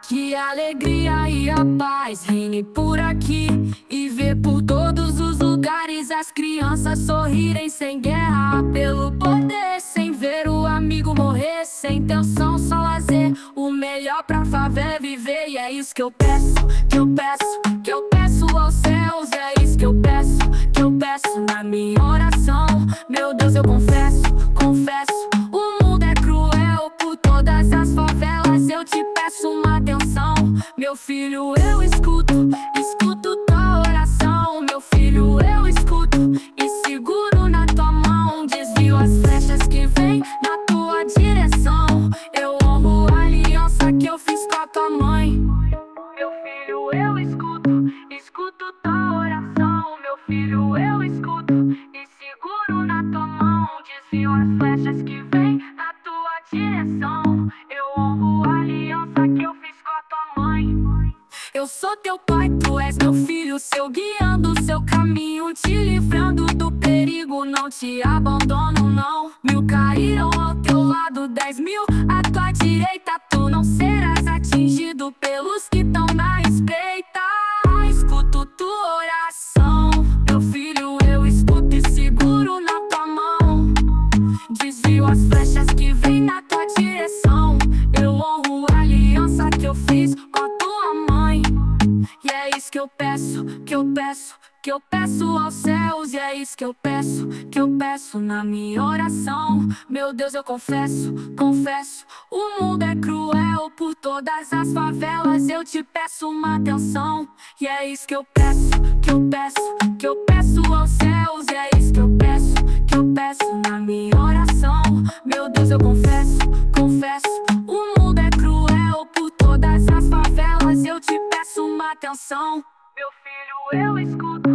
Que a alegria e a paz reine por aqui, e ver por todos os lugares as crianças sorrirem sem guerra, pelo poder, sem ver o amigo morrer, sem tensão, só lazer. O melhor pra favela é viver, e é isso que eu peço, que eu peço, que eu peço aos céus. É isso que eu peço, que eu peço na minha oração. Meu Deus, eu confesso, confesso, o mundo é cruel. Por todas as favelas eu te peço uma atenção. Meu filho, eu escuto, escuto tua oração. Meu filho, eu escuto e seguro na tua mão. Desvio as flechas que vêm na tua direção. Eu honro a aliança que eu fiz com a tua mãe. Meu filho, eu escuto, escuto tua oração. Meu filho, eu escuto e seguro na tua mão. Desvio as flechas que vêm na tua direção. Eu honro a aliança que eu fiz com a tua mãe. Eu sou teu pai, tu és meu filho, seu guiando o seu caminho, te livrando do perigo, não te abandono não. 1000 cairão ao teu lado, 10.000 à tua direita, tu não serás atingido pelos que tão na espreita. Escuto tua oração, meu filho, eu escuto e seguro na tua mão. Desvio as flechas que vêm na tua direção. Eu honro a aliança que eu fiz com a tua mãe. E é isso que eu peço, que eu peço, que eu peço aos céus. E é isso que eu peço na minha oração. Meu Deus, eu confesso, confesso, o mundo é cruel. Por todas as favelas eu te peço uma atenção. E é isso que eu peço, que eu peço, que eu peço aos céus. E é isso que eu peço na minha oração. Meu Deus, eu confesso, confesso, o mundo é cruel. Por todas as favelas eu te peço uma atenção. Meu filho, eu escuto